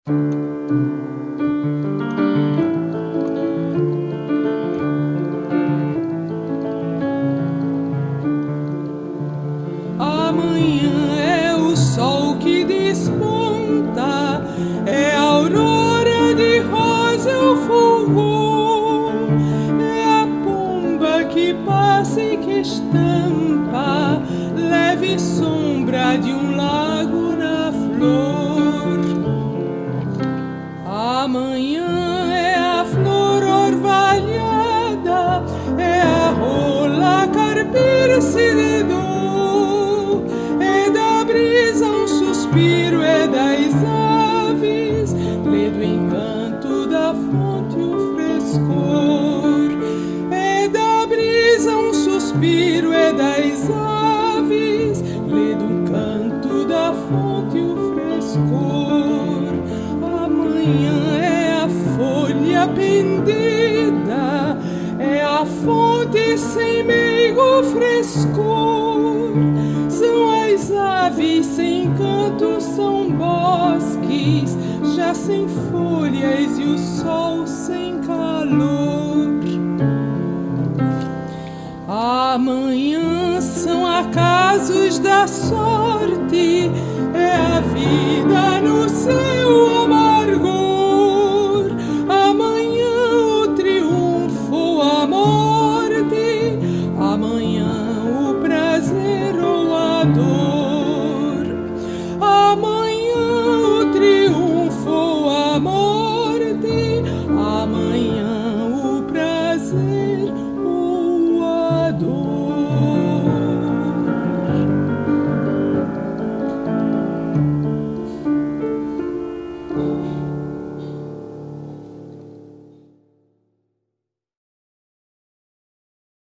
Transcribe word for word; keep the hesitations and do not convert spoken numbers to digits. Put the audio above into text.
Amanhã é o sol que desponta, é a aurora de rosa o fulgor, é a pomba que passa e que estampa leve sombra de um lago na flor. Amanhã é a flor orvalhada, é a rola carpir-se de dor, é da brisa um suspiro, é das aves, lê do encanto da fonte o frescor. É da brisa um suspiro, é das aves, lê do canto da fonte o frescor. Amanhã é a folha pendida, é a fonte sem meigo frescor. São as aves sem canto, são bosques já sem folhas e o sol sem calor. Amanhã são acasos da sorte, é a vida no céu